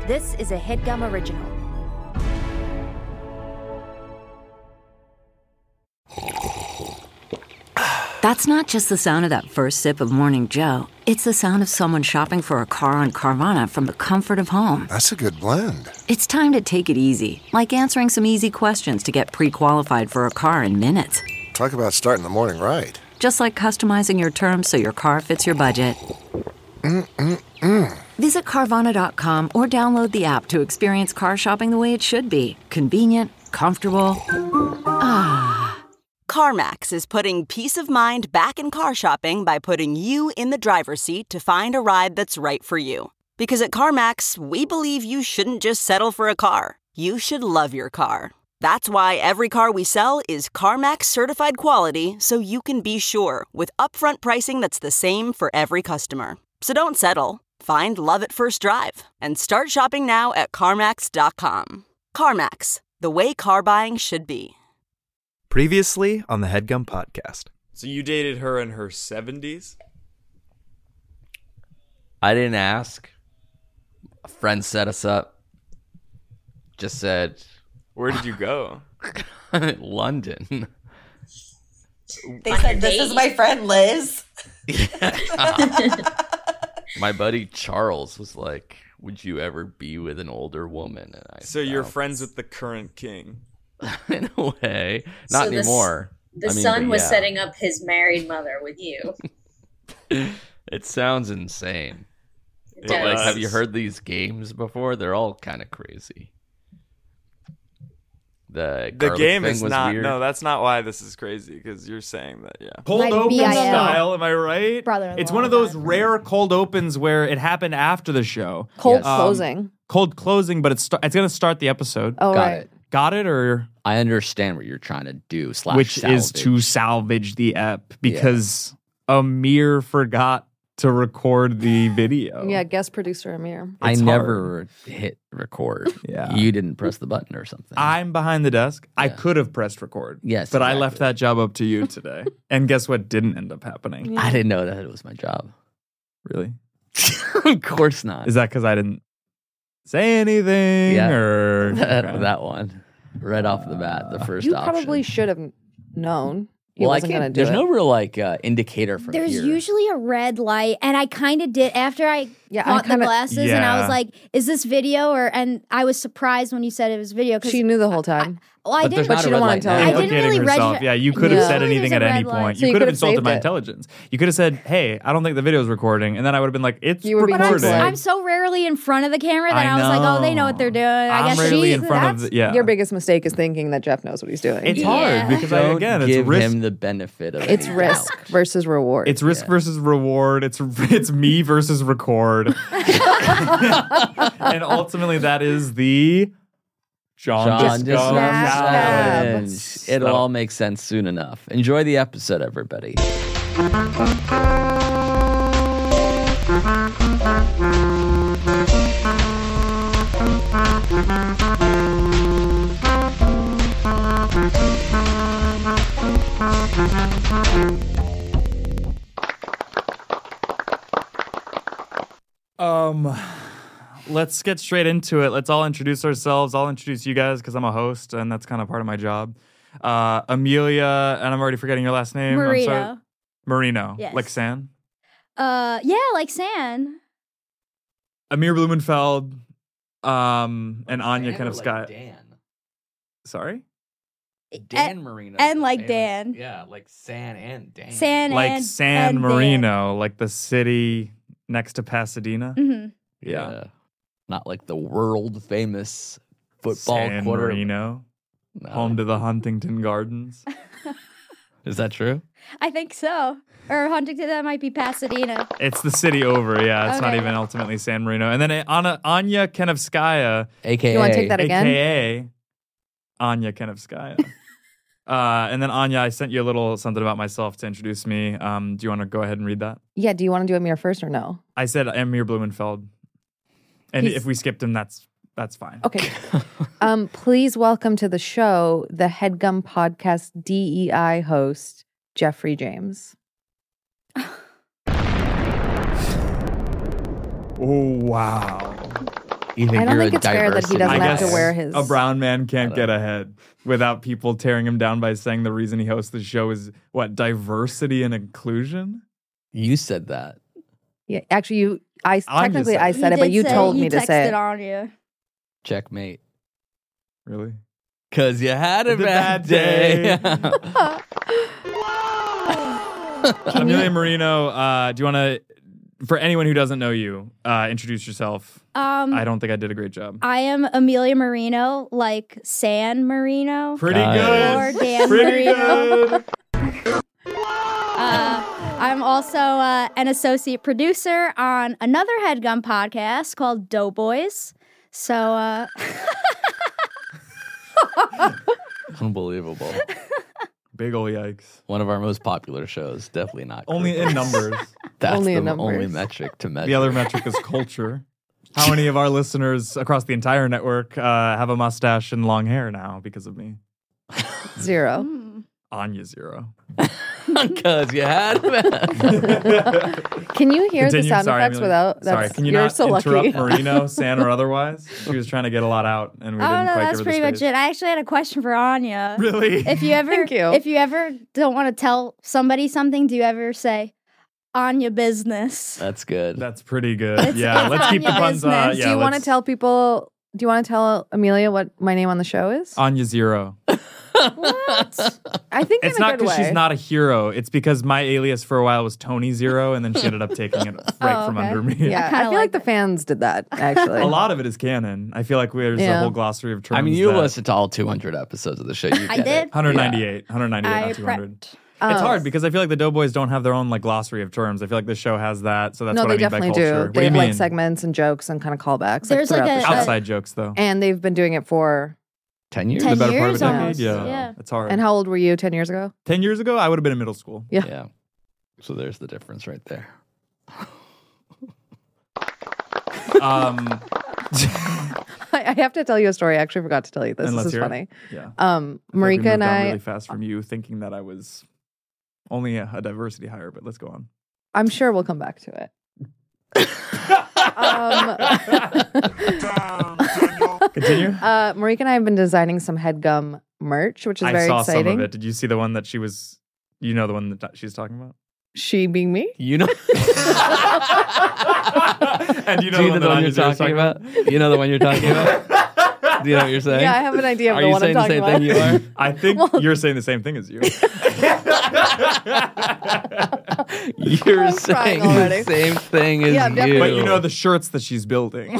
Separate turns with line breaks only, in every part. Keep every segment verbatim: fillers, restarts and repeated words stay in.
This is a HeadGum original.
That's not just the sound of that first sip of Morning Joe. It's the sound of someone shopping for a car on Carvana from the comfort of home.
That's a good blend.
It's time to take it easy, like answering some easy questions to get pre-qualified for a car in minutes.
Talk about starting the morning right.
Just like customizing your terms so your car fits your budget.
Mm-mm-mm.
Visit Carvana dot com or download the app to experience car shopping the way it should be. Convenient, comfortable. Ah.
CarMax is putting peace of mind back in car shopping by putting you in the driver's seat to find a ride that's right for you. Because at CarMax, we believe you shouldn't just settle for a car. You should love your car. That's why every car we sell is CarMax certified quality, so you can be sure with upfront pricing that's the same for every customer. So don't settle. Find love at first drive and start shopping now at CarMax dot com. CarMax, the way car buying should be.
Previously on the HeadGum podcast.
So you dated her in her seventies?
I didn't ask. A friend set us up. Just said...
Where did you go?
London.
They said, this is my friend Liz.
My buddy Charles was like, would you ever be with an older woman? And I
so you're friends with the current king?
In a way. Not
so the,
anymore.
The
I mean,
son was
yeah.
setting up his married mother with you.
It sounds insane.
It
But like,
does.
have you heard these games before? They're all kind of crazy. The,
The
garlic
game
thing
is
was
not.
weird.
No, that's not why this is crazy. Because you're saying that, yeah.
Cold
My
open
B I L
style, am I right?
brother-in-law
It's one of those
had.
rare cold opens where it happened after the show.
Cold
Yes.
Um,
closing.
Cold closing, but it's st- it's going to start the episode.
Oh,
Got
right.
it.
Got it? Or
I understand what you're trying to do. Slash
which is to
salvage.
salvage the ep because Amir forgot to record the video.
Yeah, guest producer Amir.
I
It's
never hit record.
Yeah.
You didn't press the button or something.
I'm behind the desk. I
Yeah.
could have pressed record.
Yes,
But I
exactly.
left that job up to you today. And guess what didn't end up happening?
Yeah.
I didn't know that it was my job.
Really?
Of course not.
Is that because I didn't say anything?
Yeah.
Or
that, that one. Right off the bat, the first
You
option.
probably should have known. He
well, I
wasn't going to
can't,
do
there's
it.
no real like uh, indicator from
There's
here.
usually a red light, and I kind of did after I
Yeah, I
bought the
kinda-
glasses, and I
Yeah.
was like, "Is this video?" Or and I was surprised when you said it was video because
She knew the whole time.
well, I
But
didn't.
there's
But
not
she
a
didn't
red
wanna
light
tell
now.
you.
I
Implicating
didn't really
herself.
register-
Yeah, you could have
Yeah.
said
There's
anything
a
at
red
any
light.
point.
So
you
you
could have
could've
insulted
saved
my
it.
intelligence. You could have said, "Hey, I don't think the video's recording," and then I would have been like, "It's
You would be
But I'm,
recording."
Right.
I'm so rarely in front of the camera that
I
I, was like, "Oh, they know what they're doing." I
I'm
guess
rarely
she.
in front of
That's
the, yeah.
Your biggest mistake is thinking that Jeff knows what he's doing.
It's
Yeah.
hard because I,
Don't
again, it's
give
risk.
him the benefit of
It's
any
risk
doubt.
versus reward.
It's risk
Yeah.
versus reward. It's it's me versus record, and ultimately that is the John,
John
Disco
Disco
challenge.
Challenge. It'll all make sense soon enough. Enjoy the episode, everybody.
Um, let's get straight into it. Let's all introduce ourselves. I'll introduce you guys because I'm a host, and that's kind of part of my job. Uh, Amelia, and I'm already forgetting your last name. I'm sorry.
Marino.
Marino.
Yes.
Like San.
Uh, yeah, like San.
Amir Blumenfeld, um, and Anya
Dan or
Kenevsky.
like Dan.
Sorry?
Dan Marino.
and
is
like
famous.
Dan.
Yeah, like San and Dan.
San
Like
and
San
and
Marino, like the city next to Pasadena.
Dan. Mhm.
Yeah.
Not like the world famous football
San
quarter.
Marino,
No.
home to the Huntington Gardens.
Is that true?
I think so. Or Huntington, that might be Pasadena.
It's the city over, yeah. It's not
Okay.
even ultimately San Marino. And then Anna, Anya Kenevskaya,
A K A.
You wanna take that again?
A K A Anya Kenevskaya. uh, and then Anya, I sent you a little something about myself to introduce me. Um, do you want to go ahead and read that?
Yeah, do you want to do Amir first or no?
I said Amir Blumenfeld. And
He's-
if we skipped him, that's that's fine.
Okay. um, please welcome to the show the HeadGum Podcast D E I host, Jeffrey James.
Oh, wow.
You think
I don't
you're
think
a
it's fair that he
diversity
doesn't
I
have
guess
to wear his.
a brown man can't get ahead without people tearing him down by saying the reason he hosts the show is what, diversity and inclusion?
You said that.
Yeah, actually, you. I
I'm
technically
just
I
saying.
said it,
He
but
did
you
say-
told
he
me to say
texted
it.
on you.
Checkmate.
Really?
Cause you had a
The
bad,
bad
day.
Amelia Marino, uh, do you want to, for anyone who doesn't know you, uh, introduce yourself?
Um,
I don't think I did a great job.
I am Amelia Marino, like San Marino.
Pretty
Nice.
good.
Or Dan
Pretty
Marino.
good.
Uh, I'm also uh, an associate producer on another HeadGum podcast called Doughboys. So, uh,
Unbelievable.
Big ol' yikes.
One of our most popular shows. Definitely not.
Only
Christmas.
in numbers.
That's
Only
the
in numbers.
only metric to measure.
The other metric is culture. How many of our listeners across the entire network uh, have a mustache and long hair now because of me?
Zero.
Anya zero.
Because you had a bad
Can you hear
Continue.
the sound
Sorry,
effects
Amelia.
without? That's,
Sorry, can you
you're
not
so
interrupt
lucky.
Marino, San, or otherwise? She was trying to get a lot out, and we
oh
didn't
no,
quite
that's
give her
pretty
the
much
space.
it. I actually had a question for Anya.
Really?
If you ever,
Thank you.
if you ever don't want to tell somebody something, do you ever say Anya business?
That's good.
That's pretty good.
It's-
yeah,
it's
let's
on
keep the
your
puns. Uh,
business.
yeah,
do you want to
let's-
tell people? Do you want to tell Amelia what my name on the show is?
Anya zero?
What? I think
It's
in a
not
good
because
way.
she's not a hero. It's because my alias for a while was Tony Zero, and then she ended up taking it right
Oh,
from
okay.
under me.
Yeah, I
kinda
feel
like
like the fans did that actually.
A lot of it is canon. I feel like there's a
Yeah.
whole glossary of terms.
I mean, you
that-
listened to all two hundred episodes of the show. You
I
get
did.
It.
one ninety-eight, one ninety-eight,
I
not two hundred.
prepped.
It's
Oh.
hard because I feel like the Doughboys don't have their own like glossary of terms. I feel like this show has that, so that's
no,
what
they
I mean
definitely
by
do.
culture. What
They
do you
have
mean?
like segments and jokes and kind of callbacks.
There's like
throughout
a-
the show.
Outside jokes though.
and they've been doing it for.
Ten years.
Ten
the better part of a
years
decade.
almost.
Yeah.
Yeah.
it's hard.
And how old were you ten years ago?
Ten years ago, I would have been in middle school.
Yeah.
Yeah. So there's the difference right there.
Um,
I, I have to tell you a story. I actually forgot to tell you this.
And
This
let's
is
hear it.
funny.
yeah.
Um,
I feel like we
Marika
moved
and
on
I.
really fast from you thinking that I was only a, a diversity hire, but let's go on.
I'm sure we'll come back to it. um,
Continue.
uh, Marika and I have been designing some HeadGum merch, which is
I
very
saw
exciting.
some of it. Did you see the one that she was? You know the one that she's talking about.
She being me?
You know.
And you know
Do you
the one
know the
that
one
Anya's
you're talking about? You know the one you're talking about? Do you know what you're saying?
Yeah, I have an idea of
Are
the
you
one
saying
I'm
the
talking
same
about.
thing you are?
I think
Well-
you're saying the same thing as you.
You're
I'm
saying
crying
the
already.
same thing as
Yeah,
you.
definitely.
But you know the shirts that she's building.
By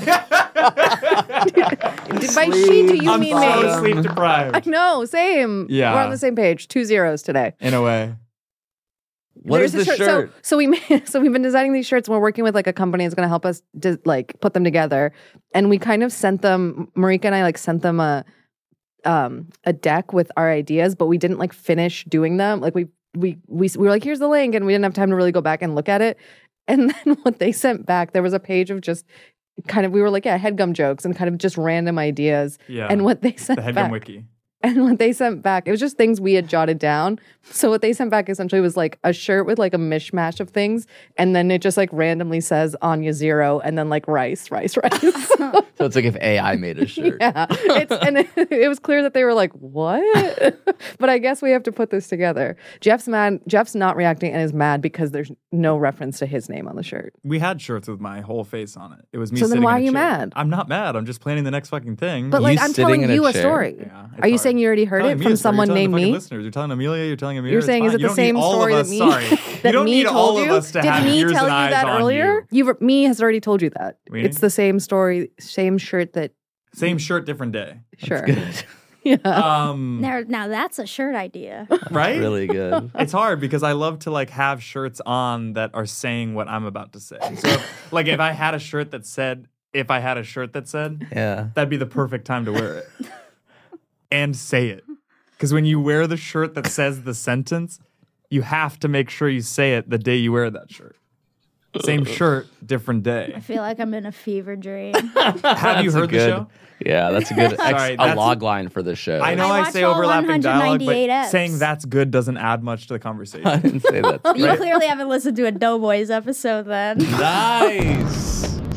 she, do you
I'm
mean
so
me?
sleep
I
deprived.
know, same.
Yeah.
We're on the same page. Two zeros today.
In a way.
What is
There's
the
a
shirt?
So, so we made, so we've been designing these shirts. And we're working with like a company that's going to help us de- like put them together. And we kind of sent them. Marika and I like sent them a um a deck with our ideas, but we didn't like finish doing them. Like we we we we were like, here's the link, and we didn't have time to really go back and look at it. And then what they sent back, there was a page of just kind of we were like, yeah, HeadGum jokes and kind of just random ideas.
Yeah.
And what they sent
The HeadGum
back.
Wiki.
And what they sent back, it was just things we had jotted down. So what they sent back essentially was like a shirt with like a mishmash of things. And then it just like randomly says Anya zero and then like rice, rice, rice.
So it's like if A I made a shirt.
yeah. It's, and it, it was clear that they were like, what? But I guess we have to put this together. Jeff's mad. Jeff's not reacting and is mad because there's no reference to his name on the shirt.
We had shirts with my whole face on it. It was me
So then
sitting
why
in a
are you
chair.
mad?
I'm not mad. I'm just planning the next fucking thing.
But like, I'm
sitting
telling
in a
you a
chair?
story.
Yeah, it's
Are you
hard.
saying you already heard
Telling
it
me
from
a story.
someone
You're telling
named
the fucking
me?
Listeners. You're telling Amelia. You're telling Amelia.
You're
it's
saying, is
fine.
it
You
the
don't need
same
all
story
of
that
us,
me
Sorry.
that
you don't
me
need
told
all
you?
of us to
Did
have
me
ears
tell
and
you
eyes
that
on
earlier?
you.
You me has already told you that.
Really?
It's the same story, same shirt that
Same shirt, different day.
sure.
Good.
Yeah.
Um,
Now, now that's a shirt idea.
right?
Really good.
It's hard because I love to like have shirts on that are saying what I'm about to say. So, if, like, if I had a shirt that said, if I had a shirt that said,
Yeah.
that'd be the perfect time to wear it and say it. Because when you wear the shirt that says the sentence, you have to make sure you say it the day you wear that shirt. Same shirt, different
I
day.
feel like I'm in a fever dream.
Have you
That's a
heard the
good-
show?
Yeah, that's a good ex-
Sorry,
a
that's-
log line for the show.
I know
I
I,
watched
say
all
overlapping dialogue, but
one hundred ninety-eight eps.
saying that's good doesn't add much to the
I
conversation.
didn't say that.
You clearly haven't listened to a Doughboys episode then.
Nice.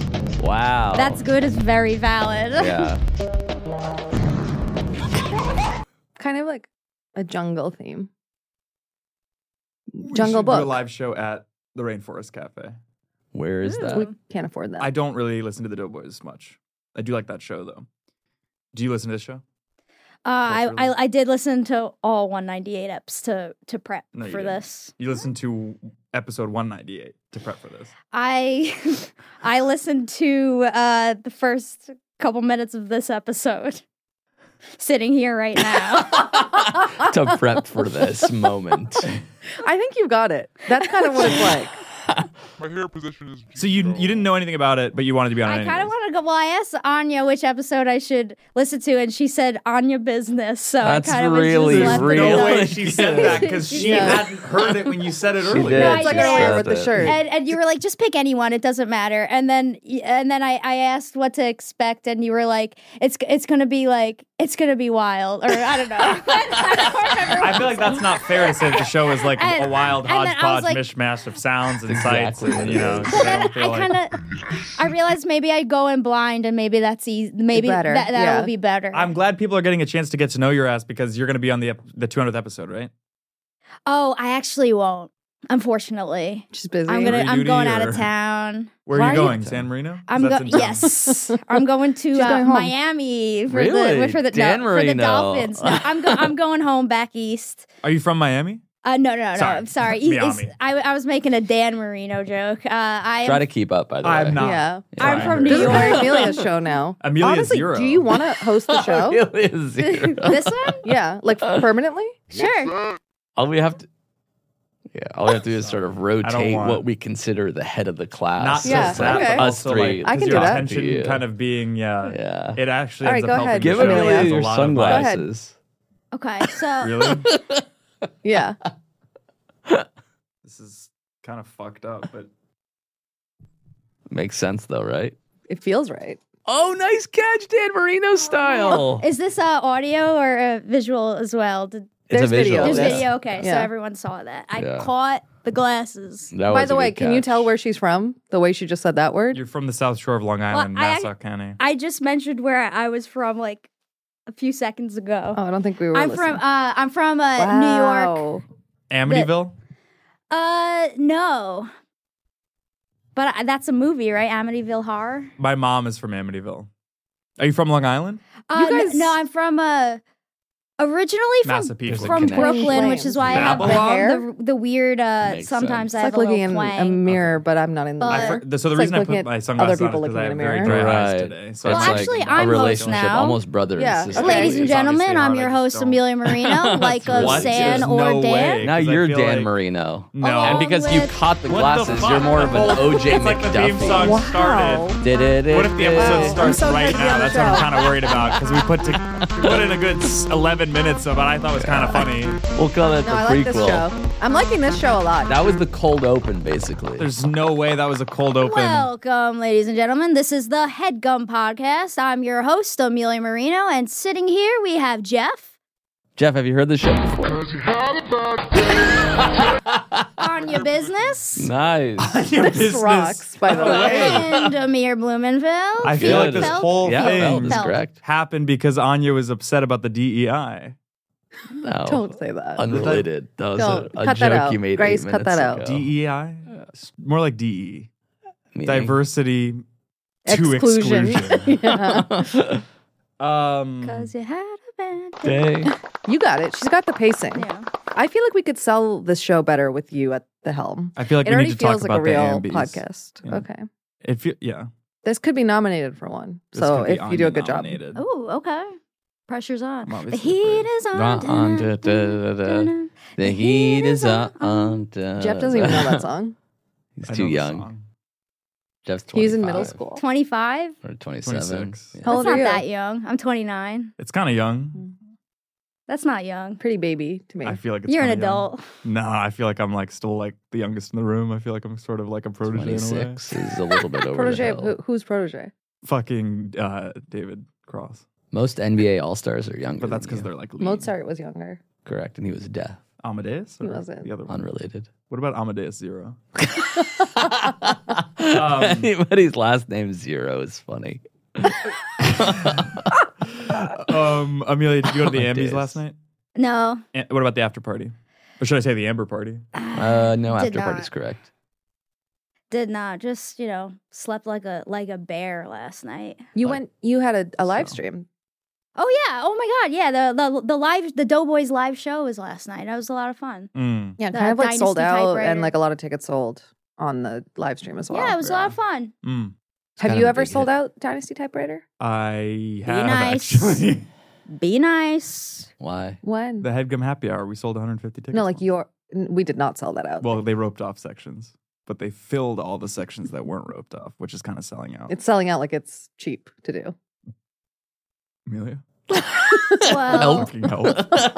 Wow.
That's good is very valid.
Yeah.
Kind of like a jungle theme.
We
Jungle
should do a
Book.
live show at the Rainforest Cafe.
Where is that?
We can't afford that.
I don't really listen to the Doughboys much. I do like that show though. Do you listen to this show?
Uh, I,
really-
I I did listen to all one ninety-eight eps to to prep
No, you
for
didn't.
this.
You listened to episode one ninety-eight to prep for this.
I I listened to uh, the first couple minutes of this episode, sitting here right now.
To prep for this moment.
I think you got it. That's kind of what it's like.
My hair position is.
So you you didn't know anything about it, but you wanted to be on it
I kind of
anyways.
wanted to go. Well, I asked Anya which episode I should listen to, and she said Anya Business. So
That's
I kind of
really,
just left
really-
it
No way
alone.
she said that because she
Yeah.
hadn't heard it when you said it
She
earlier.
did.
No,
It's like
yeah.
earlier with the
Said
shirt.
And, and you were like, just pick anyone. It doesn't matter. And then and then I, I asked what to expect, and you were like, it's it's gonna be like it's gonna be wild, or I don't know. I don't remember.
I feel like that's not fair to say that the show is like
And-
a wild
and then I was
hodgepodge
like-
mishmash of sounds and
Exactly
sights,
what
and
it
you know.
is.
so
But
I
then
don't feel
I
like-
kind of I realized maybe I'd go in blind, and maybe that's easy. Maybe
Better,
that that
yeah.
will be better.
I'm glad people are getting a chance to get to know your ass because you're going to be on the ep- the two hundredth episode, right?
oh, I actually won't. Unfortunately,
She's busy.
I'm gonna.
Free
I'm
duty
going out
or-
of town.
Where
Why
are
are
you
you-
going? San Marino? 'Cause
I'm
that's
going.
in town.
Yes, I'm going to
She's
uh,
going home.
Miami for
Really?
the for the
Dan
no, for the
Marino.
Dolphins. No, I'm go, I'm going home back east.
Are you from Miami?
Uh, no, no, no.
Sorry.
I'm sorry. He- it's-
Miami.
I, I was making a Dan Marino joke. Uh, I
Try
am,
to keep up, by the way.
I'm not.
Yeah.
I'm
Sorry.
from New
This is
York.
Amelia's show now.
Amelia
Honestly,
Zero.
do you want to host the show?
Really zero.
This one?
Yeah, like permanently?
Sure.
All we have to, yeah, all we have to do is sort of rotate
want-
what we consider the head of the class.
Not
So
Yeah,
just
it's
that,
not
okay.
but
us
also,
three.
like,
I can
does
do
your
that.
attention
Yeah.
kind of being, yeah.
Yeah.
It actually
All
ends
right,
up
go
helping
ahead.
the
Give
show.
Amelia.
Amelia
There's a
your
lot of, like-
sunglasses.
Okay, so
Really?
Yeah.
This is kind of fucked up, but
Makes sense, though, right?
It feels right.
Oh, nice catch, Dan Marino style.
is this uh, audio or uh, visual as well? Did,
It's
There's
a visual.
video.
there's
Yeah.
video. Okay, so
Yeah.
everyone saw that. I
Yeah.
caught the glasses.
That
By
was
the
a
way,
good
can you
catch.
tell where she's from? The way she just said that word?
you're from the South Shore of Long Island,
I-
Nassau County.
I just mentioned where I was from like a few seconds ago.
Oh, I don't think we were
I'm
listening.
from uh, I'm from uh, New York.
Wow.
Amityville?
Uh, no. But I, that's a movie, right? Amityville Horror.
My mom is from Amityville. Are you from Long Island?
Uh,
You
n-
guys-
no, I'm from uh, originally from
Massapequa.
There's a
from
connection.
Brooklyn, which is why I have the,
Babylon?
the, the weird. Uh,
Makes
sometimes
sense.
I
It's
have
like
a
looking
little
in
twang.
a mirror, but I'm not in the
But-
I
mirror.
for, so the
It's
reason
like
I put
looking
my
at
sunglasses
other
on
people
is because I
looking
have
in a
very
mirror.
dry eyes
Right.
today. So
Well,
it's
It's
actually,
like
I'm
a
host
relationship,
now.
almost brother
Yeah.
and sister.
Okay.
Ladies and
It's obviously
gentlemen, I'm
hard,
your
I just
host,
don't-
Amelia Marino, like of
What?
San
There's
or
no
Dan.
way.
Now
'Cause I
you're
feel
Dan
like-
Marino.
No.
And because you
with-
caught the
What the
glasses,
fuck?
you're more of an O J
It's like the theme song
McDuffie.
started.
Did it?
What if the episode starts
so
right
good to be
now?
on the
That's what I'm
show.
kind of worried about because we put to, we put in a good s- eleven minutes of it. I thought it was kind of funny.
We'll call that
No, I
the
like this
prequel.
show. I'm liking this show a lot.
That was the cold open, basically.
There's no way that was a cold open.
Welcome, ladies and gentlemen. This is the HeadGum Podcast. I'm your host, Amelia Marino, and sitting here we have Jeff.
Jeff, have you heard this show before?
On your business.
Nice.
Your
This
business.
rocks, by the way.
And Amir Blumenfeld.
I feel like
Good.
this
Felt-
whole
Yeah, Feld
thing
is correct.
happened because Anya was upset about the D E I.
No.
Don't say that.
Unrelated. That was
Don't.
a, a
Cut
joke
that out.
you made
Grace,
eight
cut that
minutes
out.
ago.
D E I? More like D E.
Meaning-
Diversity to
Exclusion.
exclusion.
Yeah.
Um,
Cause you had a bad day.
Day.
You got it. She's got the pacing.
Yeah.
I feel like we could sell this show better with you at the helm.
I feel like
It
we
already
need to talk
feels like
about
a real
the Ambies.
podcast.
Yeah.
Okay.
It feel, yeah.
This could be nominated for one.
This
so
could be
if you do a
Anya
good job.
nominated.
Oh, okay. Pressure's on.
I'm
The
obviously
heat
afraid.
is on.
Not on, da, da, da, da. The heat is on. da,
Jeff doesn't even know that song.
He's
I
too
know the
young.
song.
Jeff's twenty-five.
He's in middle school.
twenty-five?
Or twenty-seven.
twenty-six.
Yeah.
How old
That's
are
not
you?
that young. I'm twenty-nine.
It's kind of young.
That's not young.
Pretty baby to me.
I feel like it's
You're an
kinda young.
adult.
No, I feel like I'm like still like the youngest in the room. I feel like I'm sort of like a protege in a way.
twenty-six is a little bit over
protege.
the
Who,
hill.
who's protege?
Fucking uh, David Cross.
Most N B A All-Stars are younger
But that's
than
because
you.
they're like lead.
Mozart was younger.
Correct, and he was deaf.
Amadeus?
He
or
wasn't.
The other one?
Unrelated.
What about Amadeus Zero? Um,
Anybody's last name Zero is funny.
um, Amelia, did you go to the
Oh,
Ambies
days.
last night?
No.
And what about the after party? Or should I say the Amber party?
Uh, no,
Did
after party's
not.
correct.
Did not. Just, you know, slept like a like a bear last night.
You went. You had a, a live stream.
Oh yeah. Oh my god. Yeah. The the the live the Doughboys live show was last night. That was a lot of fun.
Mm.
Yeah,
The
kind of like sold
Dynasty
out,
typewriter.
and like a lot of tickets sold on the live stream as well.
Yeah, it was a lot of fun.
Mm.
Have
kind
you
of a
ever
big
sold
hit.
out Dynasty Typewriter?
I have
nice.
actually.
Be nice.
Why?
When?
The Headgum Happy Hour, we sold one hundred fifty tickets.
No, like your. We did not sell that out.
Well, they roped off sections, but they filled all the sections that weren't roped off, which is kind of selling out.
It's selling out like it's cheap to do.
Amelia?
Well,
Fucking help.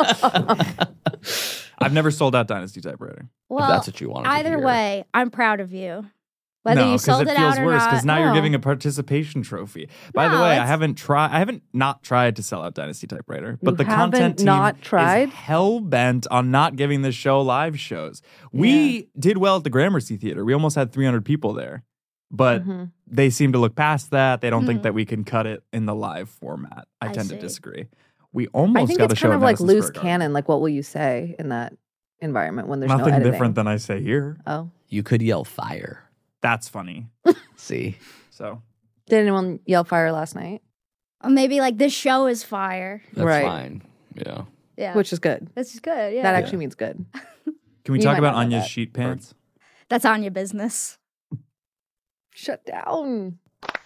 I've never sold out Dynasty Typewriter.
well.
that's what you wanted to
Either
hear.
way, I'm proud of you. Whether
no,
you
because
sold
it
it,
feels
out or
worse.
not.
Because now you're
no.
giving a participation trophy. By the
No,
way, I
it's-
haven't tried. I haven't not tried to sell out Dynasty Typewriter, but
You
the content
haven't
team
not tried?
is hell bent on not giving the show live shows. We did well at the Gramercy Theater. We almost had three hundred people there, but
Mhm.
they seem to look past that. They don't think
Mhm.
that we can cut it in the live format. I,
I
tend to
see.
disagree. We almost
I think
got
it's
a show
kind of
at
like
Madison
loose
Square Garden.
cannon. Like, what will you say in that environment when there's
Nothing
no editing?
different than I say here.
Oh,
You could yell fire.
That's funny.
See?
So
did anyone yell fire last night?
Or maybe like this show is fire.
That's
Right.
fine. Yeah.
Yeah.
Which is good.
this is good. Yeah.
That actually means good.
can we
You
talk
might
about
not know
Anya's
that.
sheet pants?
That's on your business.
Shut down.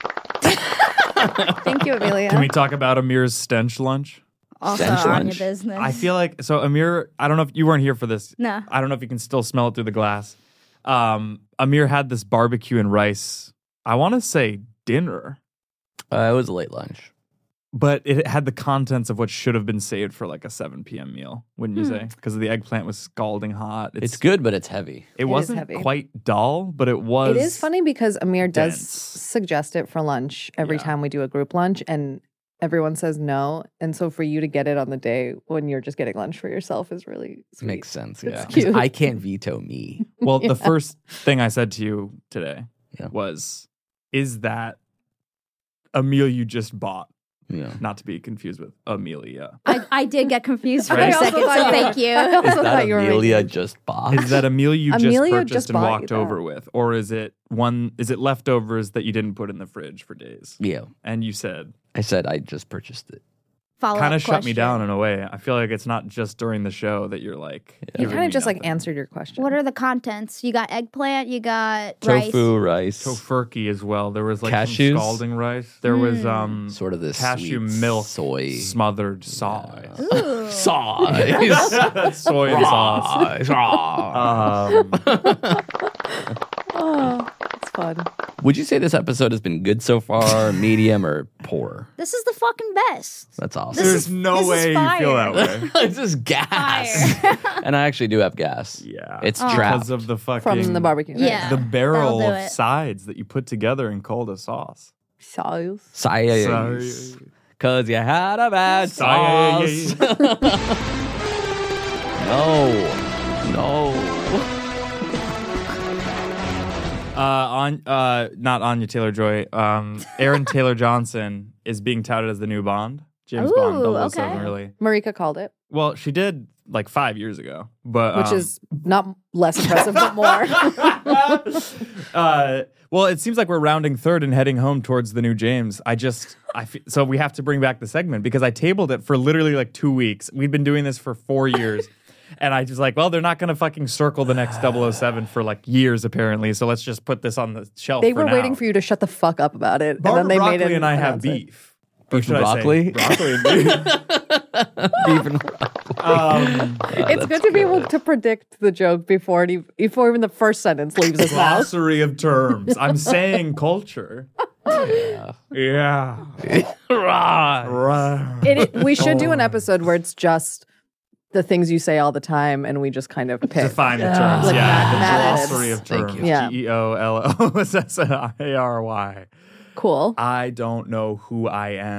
Thank you, Amelia.
Can we talk about Amir's stench lunch?
Also
Stench
on
lunch.
your business.
I feel like so Amir. I don't know if you weren't here for this.
No.
I don't know if you can still smell it through the glass. Um, Amir had this barbecue and rice. I want to say dinner,
Uh, it was a late lunch.
but it had the contents of what should have been saved for like a seven p.m. meal. Wouldn't you
Hmm.
say? Because the eggplant was scalding hot.
It's, good, but it's heavy.
It,
is
wasn't
heavy.
quite dull, but it was.
It is funny because Amir does
dense.
suggest it for lunch every
Yeah.
time we do a group lunch, and everyone says no. And so for you to get it on the day when you're just getting lunch for yourself is really sweet.
Makes sense.
It's
Yeah. 'Cause
cute.
I can't veto me.
Well,
Yeah.
the first thing I said to you today
Yeah.
was, "Is that a meal you just bought?"
Yeah.
Not to be confused with Amelia.
I, I did get confused for
Right.
a
I also
second,
thought
so
you-
thank
I
you.
also
Is that
thought you were
Amelia
making-
just bought?
Is that a meal you just
Amelia
purchased
just
and
bought you
walked
that.
over with, or is it one? Is it leftovers that you didn't put in the fridge for days?
Yeah.
And you said
I said I just purchased it.
Follow
kind
up
of shut me
question.
down in a way. I feel like it's not just during the show that you're like
You
giving
kind of
me
just like
nothing.
answered your question.
What are the contents? You got eggplant, you got rice.
Tofu, rice.
Tofurkey as well. There was like
Cashews?
some scalding rice. There was um
Sort of this
cashew
sweet
milk
soy.
smothered sauce.
Ooh.
Sauce.
Soy and sauce.
Sauce.
Um,
Oh, it's fun.
Would you say this episode has been good so far, medium, or poor?
This is the fucking best.
That's awesome.
This
there's
is-
no
this is
way you feel that
fire.
way.
it's just gas.
Fire.
And I actually do have gas.
Yeah,
It's
Oh.
trapped.
because of the fucking
From the barbecue. right?
Yeah.
the barrel
that'll do
of
it.
sides that you put together and called a sauce.
Sauce.
Science.
Sorry.
Cause you had a bad
Science.
sauce. no. No.
Uh, on uh, not Anya Taylor Joy. Um, Aaron Taylor Johnson is being touted as the new Bond, James
Ooh,
Bond. double oh seven,
okay.
really.
Marika called it,
Well, she did like five years ago, but
which
um,
is not less impressive, but more.
uh, well, it seems like we're rounding third and heading home towards the new James. I just, I fe- so we have to bring back the segment because I tabled it for literally like two weeks. We've been doing this for four years. And I was like, well, they're not going to fucking circle the next double oh seven for like years, apparently. So let's just put this on the shelf.
They
for
were
now.
waiting for you to shut the fuck up about it,
Barbara
and then they
Broccoli
made it.
and I have
announce it.
beef. Or
Beef
should
and
I say
broccoli?
broccoli and beef.
Beef and broccoli.
Um,
It's good to be able to predict the joke before it, ev- before even the first sentence leaves his mouth.
glossary of terms. I'm saying culture.
Yeah.
Yeah.
Rah.
Right.
It, it- we should do an episode where it's just the things you say all the time, and we just kind of pick.
Define the terms.
Like
yeah.
Matt-
The
Matt
glossary
edits.
of
Thank
terms.
you.
Yeah.
G E O L O S S A R Y.
Cool.
I don't know who I am.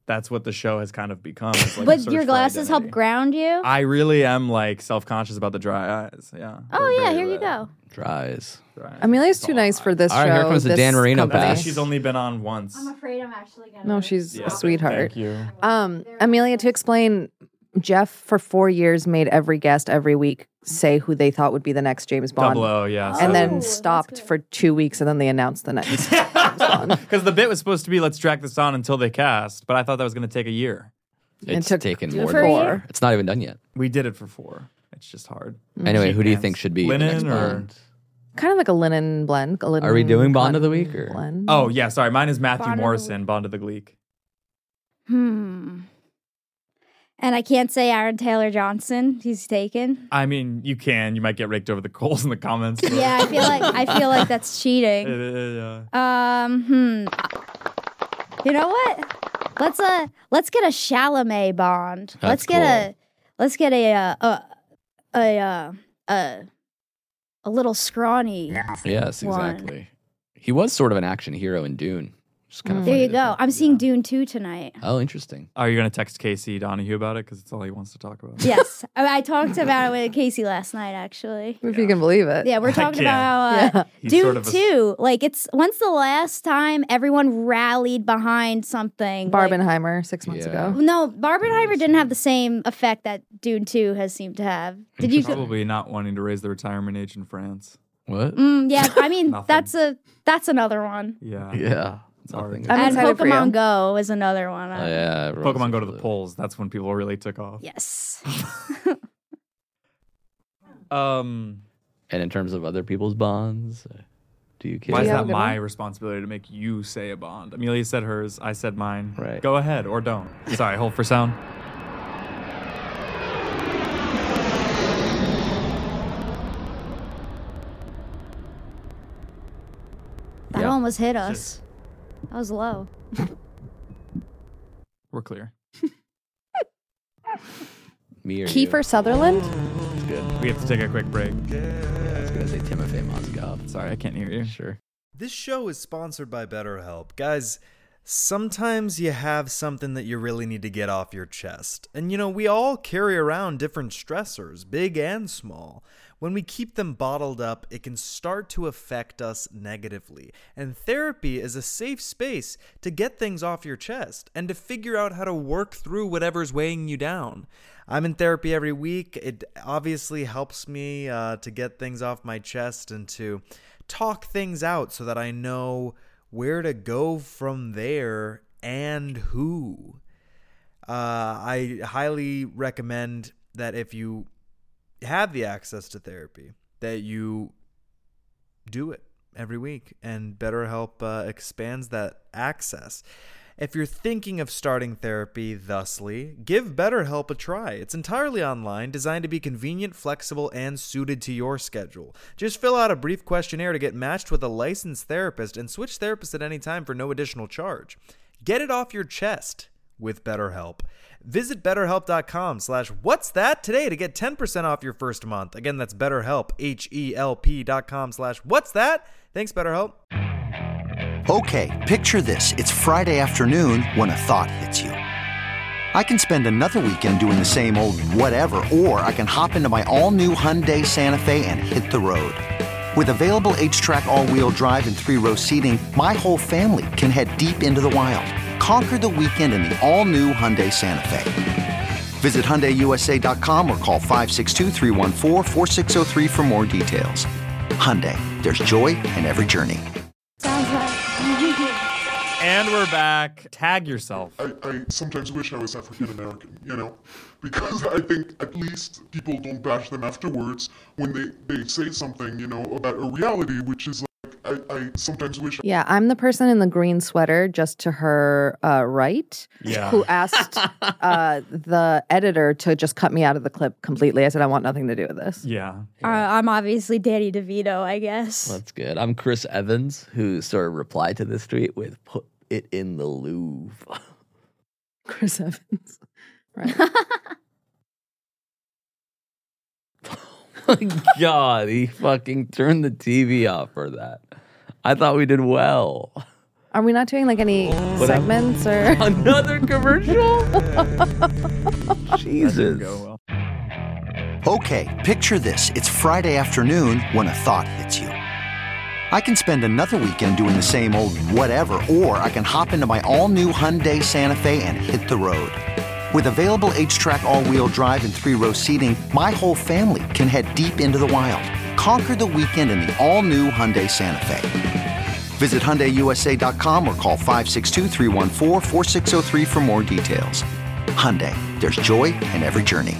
that's what the show has kind of become. It's like a
But
search
your
for
glasses help
identity.
ground you.
I really am like self-conscious about the dry eyes. Yeah.
oh
They're
yeah,
very
here you
red.
go.
Tries.
Dry eyes.
Amelia's too nice for this
All right,
show.
here comes the
this
Dan Marino
company.
pass.
She's only been on once.
I'm afraid I'm actually gonna.
No, she's
Yeah,
a sweetheart.
Thank you.
Um, Amelia, to explain, Jeff for four years made every guest every week say who they thought would be the next James Bond.
Double O, yeah.
And
Oh,
then
that's
stopped
good.
for two weeks, and then they announced the next James Bond.
Because the bit was supposed to be let's drag this on until they cast, but I thought that was going to take a year.
It's
took
taken
two
more
for
than
a
four.
year?
It's not even done yet.
We did it for four. It's just hard.
Anyway,
Cheap
who do you
pants.
think should be
Linen
the next
or-
Bond?
Kind of like a linen blend. A linen
Are we doing Bond of the
cotton
Week, or-
blend.
Oh, yeah, sorry. Mine is Matthew
Bond of the
Morrison, Bond of the Gleek.
Hmm. And I can't say Aaron Taylor Johnson. He's taken.
I mean, you can. You might get raked over the coals in the comments. but-
Yeah, I feel like I feel like that's
It
cheating.
is, yeah.
Um, hmm. You know what? Let's uh let's get a Chalamet Bond.
That's
let's get
cool.
a let's get a uh, a a uh, a a little scrawny.
Yes,
One.
exactly. He was sort of an action hero in Dune. Just kind of
There you go. I'm seeing Dune two tonight.
Oh, interesting.
Are you going to text Casey Donahue about it? Because it's all he wants to talk about.
Yes, I, I talked about it with Casey last night. Actually,
If you can believe it.
yeah, we're
I
talking
can.
about how uh,
Yeah.
He's
Dune
sort of a-
two. Like it's when's the last time everyone rallied behind something? Like,
Barbenheimer six months
Yeah.
ago.
no, Barbenheimer didn't have the same effect that Dune two has seemed to have. Did you?
Probably not wanting to raise the retirement age in France.
What?
Mm, yeah, I mean
Nothing.
that's a that's another one.
Yeah.
Yeah.
It's hard.
Nothing.
I'm
and
excited for you.
Pokemon Go is another one.
Oh, yeah. everyone's
Pokemon go to the
excited.
polls. That's when people really took off.
Yes.
Um,
And in terms of other people's bonds, uh, do you care?
why is
you have
that
a good
my
one?
responsibility to make you say a Bond? Amelia said hers. I said mine.
Right.
Go ahead or don't. Sorry, hold for sound.
That
Yeah.
almost hit us. That was low.
We're clear.
Me or
Kiefer Sutherland?
you? Good.
We have to take a quick break.
I was going to say Timofey Mozgov.
Sorry, I can't hear you.
Sure.
This show is sponsored by BetterHelp. Guys, sometimes you have something that you really need to get off your chest. And you know, we all carry around different stressors, big and small. When we keep them bottled up, it can start to affect us negatively. And therapy is a safe space to get things off your chest and to figure out how to work through whatever's weighing you down. I'm in therapy every week. It obviously helps me uh, to get things off my chest and to talk things out so that I know where to go from there and who. Uh, I highly recommend that if you have the access to therapy, that you do it every week, and BetterHelp uh, expands that access. If you're thinking of starting therapy thusly, give BetterHelp a try. It's entirely online, designed to be convenient, flexible, and suited to your schedule. Just fill out a brief questionnaire to get matched with a licensed therapist and switch therapists at any time for no additional charge. Get it off your chest with BetterHelp. Visit betterhelp.com slash what's that today to get ten percent off your first month. Again, that's BetterHelp, H-E-L-P dot com slash what's that. Thanks, BetterHelp.
Okay, picture this. It's Friday afternoon when a thought hits you. I can spend another weekend doing the same old whatever, or I can hop into my all-new Hyundai Santa Fe and hit the road. With available H-Track all-wheel drive and three-row seating, my whole family can head deep into the wild. Conquer the weekend in the all-new Hyundai Santa Fe. Visit Hyundai U S A dot com or call five six two, three one four, four six zero three for more details. Hyundai, there's joy in every journey.
Sounds like.
And we're back. Tag yourself.
I, I sometimes wish I was African American, you know, because I think at least people don't bash them afterwards when they, they say something, you know, about a reality, which is like, I, I sometimes wish.
Yeah, I'm the person in the green sweater just to her uh, right
Yeah.
who asked uh, the editor to just cut me out of the clip completely. I said, I want nothing to do with this.
Yeah.
Uh, I'm obviously Danny DeVito, I guess.
That's good. I'm Chris Evans, who sort of replied to this tweet with "Put it in the Louvre."
Chris Evans. Right.
Oh my God, he fucking turned the T V off for that. I thought we did well.
Are we not doing like any
What
segments or
another commercial? Jesus.
Okay, picture this. It's Friday afternoon when a thought hits you. I can spend another weekend doing the same old whatever, or I can hop into my all-new Hyundai Santa Fe and hit the road. With available H-Track all-wheel drive and three-row seating, my whole family can head deep into the wild. Conquer the weekend in the all-new Hyundai Santa Fe. Visit Hyundai U S A dot com or call five six two, three one four, four six zero three for more details. Hyundai, there's joy in every journey.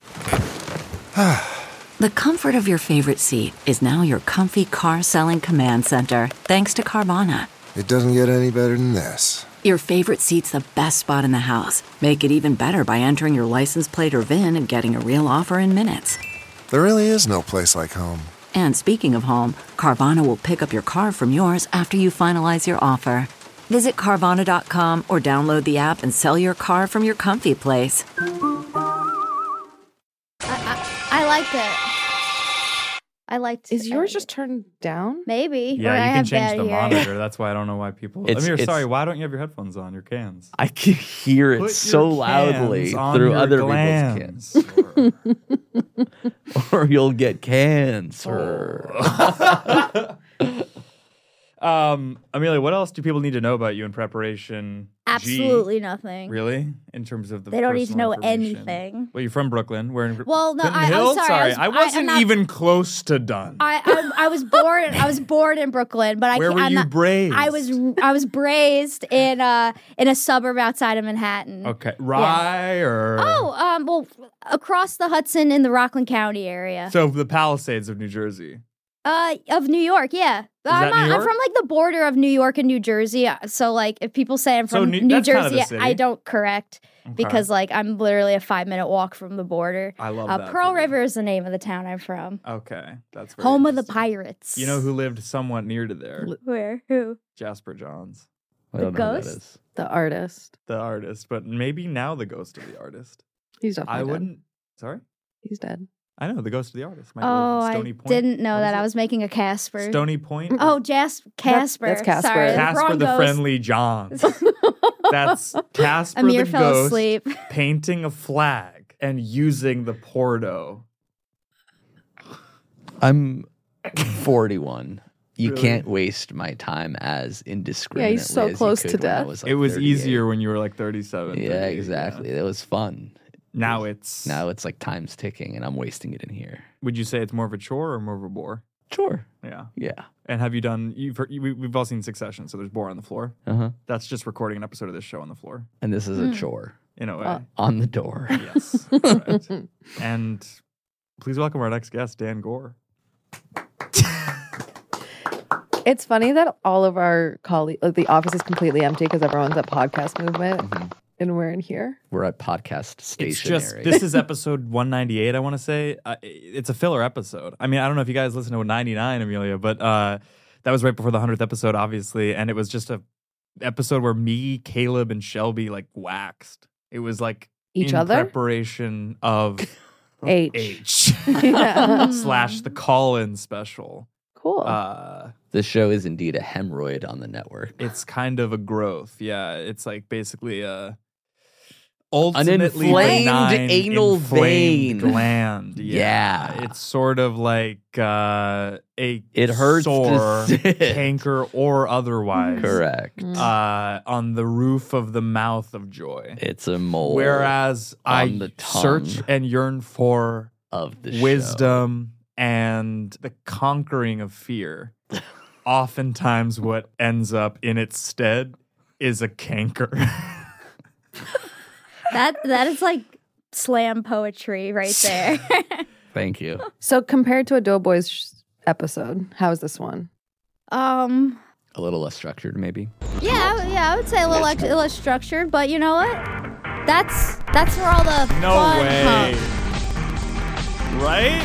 The comfort of your favorite seat is now your comfy car selling command center, thanks to Carvana.
It doesn't get any better than this.
Your favorite seat's the best spot in the house. Make it even better by entering your license plate or V I N and getting a real offer in minutes.
There really is no place like home.
And speaking of home, Carvana will pick up your car from yours after you finalize your offer. Visit Carvana dot com or download the app and sell your car from your comfy place.
I liked it. I liked.
Is yours just turned down?
Maybe.
Yeah,
or I
you can
have
change
bad
the
hearing.
monitor. That's why I don't know why people.
It's-
I mean,
it's-
sorry. Why don't you have your headphones on? Your cans.
I can hear it
Put
so
your
loudly
cans on
through
your
other
glands.
people's cans. Or you'll get cancer.
um, Amelia, what else do people need to know about you in preparation? G?
Absolutely nothing.
Really? In terms of the
They don't need to
personal
know
information?
anything.
Well, you're from Brooklyn. We're in Bro-
Well, no,
Clinton
I- I'm
Hill?
sorry, I was-
I
I-
wasn't
I'm not-
even close to done.
I, I I was born I was born in Brooklyn, but I
Where
can't-
were
I'm
you
not,
braised?
I was I was braised in uh in a suburb outside of Manhattan.
Okay, Rye or
Oh, um, well, across the Hudson in the Rockland County area.
so the Palisades of New Jersey.
Uh, of New York, yeah. I'm,
that New
I'm
York?
from like the border of New York and New Jersey. uh, So like, if people say I'm
So
from
New-
New
that's kind of
Jersey,
a city.
I don't correct
Okay.
because like I'm literally a five minute walk from the border.
I love
uh,
that
Pearl
for you.
River is the name of the town I'm from.
Okay, that's very
Home of the
interesting.
pirates.
You know who lived somewhat near to there?
Where? Who?
Jasper Johns,
I
The
don't know who that
ghost?
is.
The artist.
the artist, but maybe now the ghost of the artist.
He's definitely
I
dead.
wouldn't. Sorry,
He's dead.
I know the ghost of the artist. Might
Oh,
live in
I
Stony Point.
didn't know
What
that.
is
I
it?
was making a Casper.
Stony Point.
Oh, Jas- Casper.
that's Casper.
Sorry,
Casper
wrong
the
ghost.
Friendly Johns. That's Casper
Amir
the
fell
ghost
asleep.
painting a flag and using the Porto.
I'm forty-one. You
Really?
can't waste my time as indiscriminately.
so
as
close
you
to
could when I
death.
was, like,
It was
thirty-eight.
easier when you were like thirty-seven.
Yeah,
thirty-eight,
exactly. It was fun.
Now it's.
Now it's like time's ticking, and I'm wasting it in here.
Would you say it's more of a chore or more of a bore?
Sure.
Yeah.
Yeah.
And have you done? You've heard, you, we've all seen Succession, so there's bore on the floor.
Uh huh.
That's just recording an episode of this show on the floor.
And this is a chore
In a way.
Uh,
on the door.
Yes. Correct. And please welcome our next guest, Dan Gore.
It's funny that all of our colleagues, like the office is completely empty because everyone's at podcast movement
Mm-hmm.
and we're in here.
We're at podcast stationary.
It's just this is episode one ninety-eight. I want to say uh, it's a filler episode. I mean, I don't know if you guys listen to ninety-nine, Amelia, but uh, that was right before the hundredth episode, obviously, and it was just a episode where me, Caleb, and Shelby like waxed. It was like
Each
in
other?
preparation of
H.
H
Yeah.
slash the call-in special.
Cool.
Uh,
This show is indeed a hemorrhoid on the network.
it's kind of a growth. Yeah, it's like basically a ultimately
inflamed
benign,
anal
inflamed
vein.
gland. Yeah.
Yeah.
It's sort of like uh, a
It hurts to
sore,
sit.
canker or otherwise.
Correct.
Uh, on the roof of the mouth of joy.
It's a mole.
Whereas
on
I
the tongue
search and yearn for
of the show.
wisdom and the conquering of fear. Oftentimes, what ends up in its stead is a canker.
That that is like slam poetry right there.
Thank you.
So compared to a Doughboys sh- episode, how is this one?
um.
A little less structured, maybe.
Yeah, yeah, I would say a little, ex- a little structured, but you know what? That's that's where all the
No
fun
way.
comes.
Right?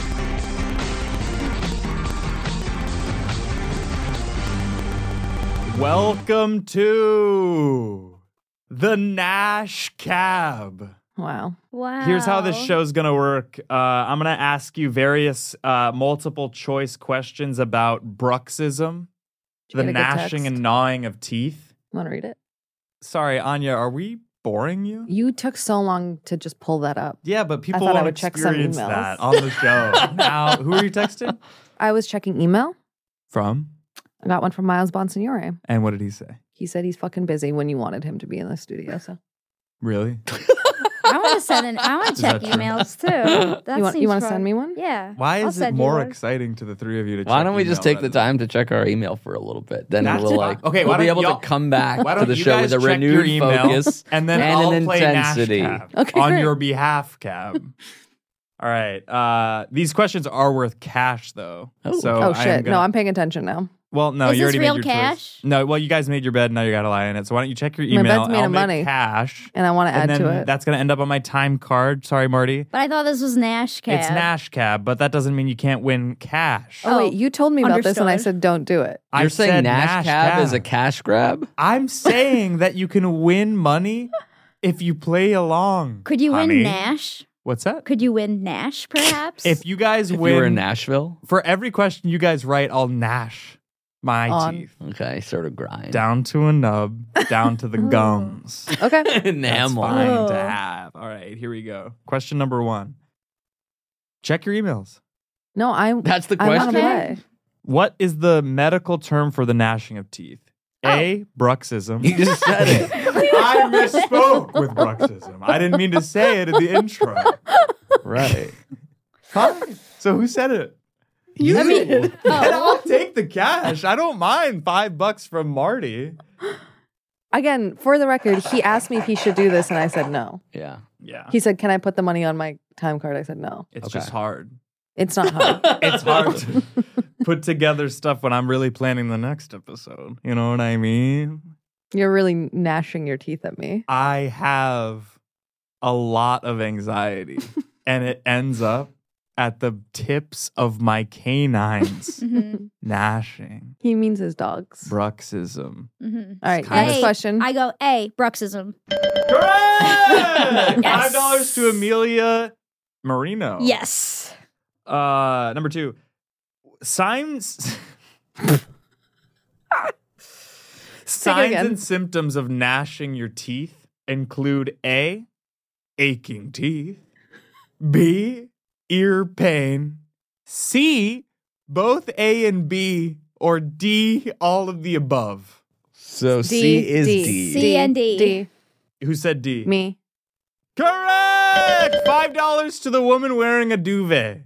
Welcome to the Nash Cab.
Wow.
Wow.
Here's how this show's gonna work. Uh, I'm gonna ask you various uh, multiple choice questions about bruxism,
Did you
the
get a good
gnashing
text?
and gnawing of teeth.
Want to read it?
Sorry, Anya, are we boring you?
You took so long to just pull that up.
Yeah, but people
I thought I
won't
would check some
experience
emails.
that on the show. Now, who are you texting?
I was checking email.
From?
I got one from Miles Bonsignore.
And what did he say?
He said he's fucking busy when you wanted him to be in the studio. So
Really?
I want to send an. I want
Is
to check
that true?
emails too. That
you want you
seems
want to
fun.
send me one?
Yeah.
Why
I'll
is it
send you
more
one.
exciting to the three of you to
Why
check
don't we just
email
take the
rather
time to check our email for a little bit? Then
That's
we'll
fine.
like
Okay,
we'll
why
be
don't
able
y'all-
to come back
Why
to
don't
the
you
show
guys
with a
check your
renewed
email,
focus
and then
and
I'll
an
play
intensity.
Nash Cab
Okay,
on
great.
your behalf, Cab. All right. Uh, these questions are worth cash, though.
Oh.
So
Oh
I am
shit!
gonna-
No, I'm paying attention now.
Well, no,
Is
you
this
already
real
made your
cash?
choice. No, well, you guys made your bed. Now you got to lie in it. So why don't you check your
My
email?
bed's made
I'll
of
make
money.
cash,
And I want to
and
add
then
to it.
that's going to end up on my time card. Sorry, Marty.
But I thought this was Nash Cab.
It's Nash Cab, but that doesn't mean you can't win cash.
Oh, wait, you told me about this and I
understood.
said don't do it.
I
You're saying
said
Nash, Cab, is a cash grab?
I'm saying that you can win money if you play along.
Could you
honey.
win Nash?
What's that?
Could you win Nash, perhaps?
If you guys
If
win,
you were in Nashville?
for every question you guys write, I'll gnash my
On.
teeth
Okay, sort of grind.
down to a nub, down to the gums.
Okay.
That's
Enamel.
fine
Oh.
to have. All right, here we go. Question number one. Check your emails.
No, I.
That's the
I want to
question?
play.
What is the medical term for the gnashing of teeth? A. Bruxism.
You just said it.
I misspoke with bruxism. I didn't mean to say it in the intro.
Right.
Fine. So who said it? You.
I mean-
And I'll take the cash. I don't mind five bucks from Marty.
Again, for the record, he asked me if he should do this, and I said no.
Yeah.
Yeah.
He said, "Can I put the money on my time card?" I said no.
It's
Okay.
just hard.
It's not hard.
It's hard to put together stuff when I'm really planning the next episode. You know what I mean?
You're really gnashing your teeth at me.
I have a lot of anxiety, and it ends up at the tips of my canines
Mhm.
gnashing.
He means his dogs.
Bruxism.
Mhm.
All right,
kinda-
next
A,
question.
I go A, bruxism.
Correct!
Yes.
Five dollars to Amelia Marino.
Yes.
Uh, number two, signs. Signs
again.
and symptoms of gnashing your teeth include A, aching teeth, B, ear pain, C, both A and B, or D, all of the above.
So
D,
C is
D.
D.
C and D.
D.
Who said D?
Me.
Correct! Five dollars to the woman wearing a duvet.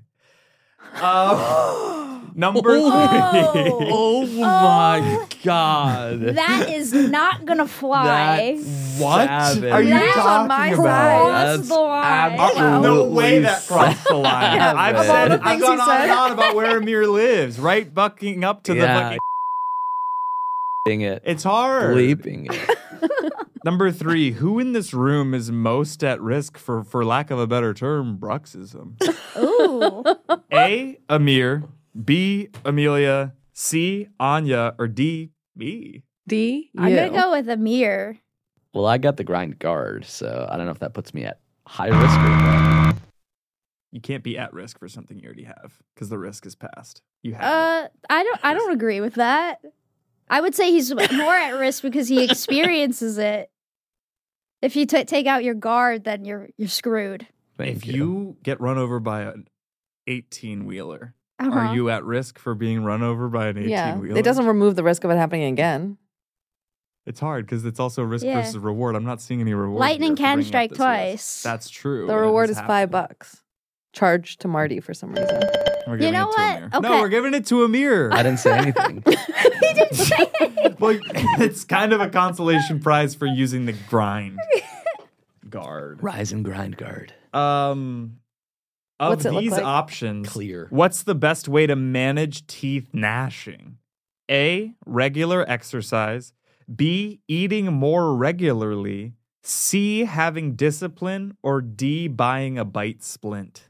Uh, number three.
Oh my God.
That is not gonna fly.
What
Savage.
are you
That's
talking
on my
about?
side.
Cross the line.
absolutely
No way that crossed the line.
Yeah,
I've
of all
said,
the
I've
things
gone
he
on
said.
and on about where Amir lives, right? Bucking up to the
Yeah.
fucking.
Bleeping it.
It's hard.
Bleeping it.
Number three. Who in this room is most at risk for, for lack of a better term, bruxism?
Ooh.
A. Amir. B. Amelia. C. Anya. Or D. Me.
D.
I'm
you.
gonna go with Amir.
Well, I got the grind guard, so I don't know if that puts me at high risk or not.
You can't be at risk for something you already have because the risk is past. You have it.
Uh, I don't. I don't agree with that. I would say he's more at risk because he experiences it. If you t- take out your guard, then you're you're screwed.
Thank
If you get run over by an eighteen wheeler,
Uh-huh.
are you at risk for being run over by an eighteen
Yeah.
wheeler?
It doesn't remove the risk of it happening again.
It's hard because it's also risk
Yeah.
versus reward. I'm not seeing any reward.
Lightning
here for
can
bringing up
strike
this
twice.
risk. That's true.
The
and it
reward
has
is five
happened.
bucks. Charged to Marty for some reason.
We're
You
giving
know
it to
what?
Amir.
Okay.
No, we're giving it to Amir.
I didn't say anything.
He didn't say it.
Well, it's kind of a consolation prize for using the grind guard.
Rise and grind guard.
Um, of
What's it look
these
like?
options,
Clear.
what's the best way to manage teeth gnashing? A, regular exercise. B, eating more regularly. C, having discipline. Or D, buying a bite splint.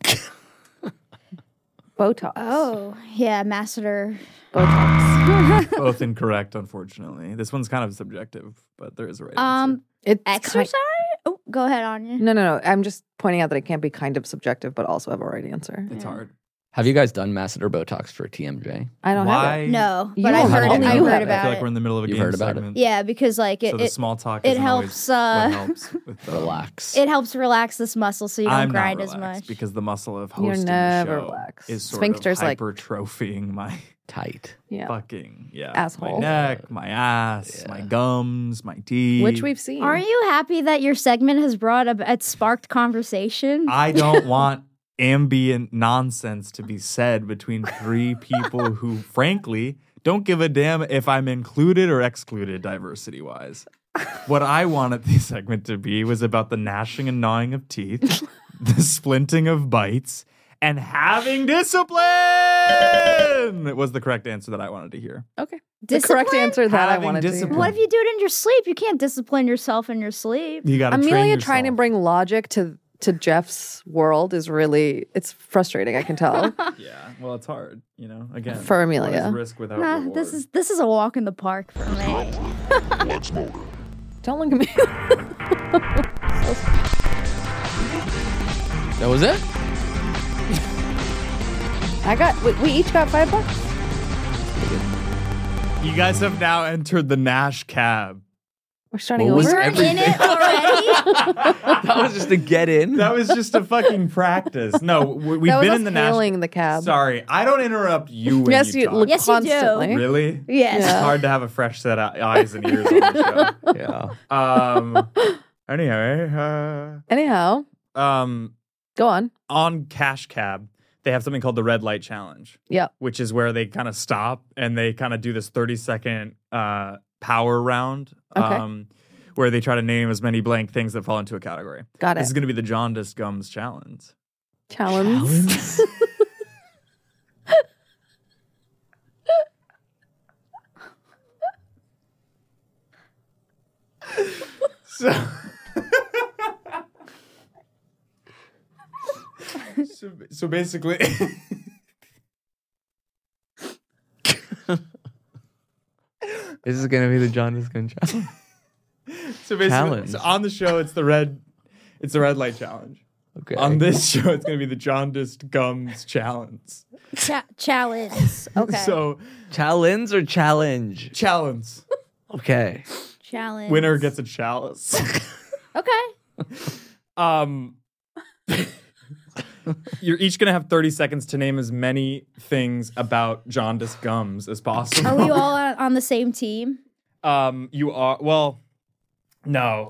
Botox.
Oh yeah, masseter.
Botox.
Both incorrect, unfortunately. This one's kind of subjective, but there is a right
Um,
answer.
It's
exercise. Oh, go ahead, Anya.
No, no, no. I'm just pointing out that it can't be kind of subjective, but also have a right answer.
It's hard.
Have you guys done masseter Botox for T M J?
I don't
Why?
have it.
No,
You
but I've
don't
heard,
have it.
I've
You
heard
have it.
about
I feel like
it.
we're in the middle of a
You've
game
heard about it?
segment.
Yeah, because like it
So the
it,
small talk
it
isn't
helps
always
uh,
what helps with um,
Relax.
it helps relax this muscle so you don't
I'm
grind
not
as
relaxed
much.
because the muscle of
You're
hosting
never
the show
relaxed.
is sort
Sphincter's
of
like-
hypertrophying my
Tight.
Yeah.
fucking yeah
Asshole.
my neck, my ass, my gums, my teeth.
Which we've seen.
Aren't you happy that your segment has brought up it sparked conversation?
I don't want ambient nonsense to be said between three people who, frankly, don't give a damn if I'm included or excluded diversity wise. What I wanted the segment to be was about the gnashing and gnawing of teeth, the splinting of bites, and having discipline. It was the correct answer that I wanted to hear.
Okay. The correct
Discipline?
answer that I
Having
wanted
discipline.
to
What if you do it in your sleep? You can't discipline yourself in your sleep.
You got to train
Amelia
yourself.
trying to bring logic to to Jeff's world is really it's frustrating, I can tell.
Yeah, well, it's hard, you know. Again,
For Amelia.
what is risk without
Nah,
reward?
this is this is a walk in the park for me.
Let's motor.
Don't look at me.
That was it?
I got we, we each got five bucks.
You guys have now entered the Nash cab.
We're starting
What was
over.
everything?
In it already?
That was just to get in.
That was just a fucking practice. No, we, we've
that was
been
us
in the Nash.
hailing the cab.
Sorry, I don't interrupt you when
Yes,
you,
you
talk.
look
Yes, you do.
constantly.
Really?
Yes.
It's hard to have a fresh set of eyes and ears on the
Yeah.
show. Um. Anyway, uh,
Anyhow,
um,
go on.
on Cash Cab, they have something called the Red Light Challenge,
Yeah.
which is where they kind of stop and they kind of do this thirty second uh, power round.
Okay.
Um, where they try to name as many blank things that fall into a category.
Got
This
it.
is going to be the Jaundice Gums Challenge.
Challenge.
So, so, so basically,
This is gonna be the John Discon challenge.
so basically,
Challenge.
so on the show, it's the red, it's the red light challenge.
Okay.
On this show, it's going to be the Jaundice Gums Challenge.
Cha- challenge. Okay.
So
Challenge or challenge?
challenge.
Okay.
challenge.
Winner gets a chalice.
Okay.
Um, you're each going to have thirty seconds to name as many things about jaundice gums as possible.
Are we all on on the same team?
Um, you are, well, no.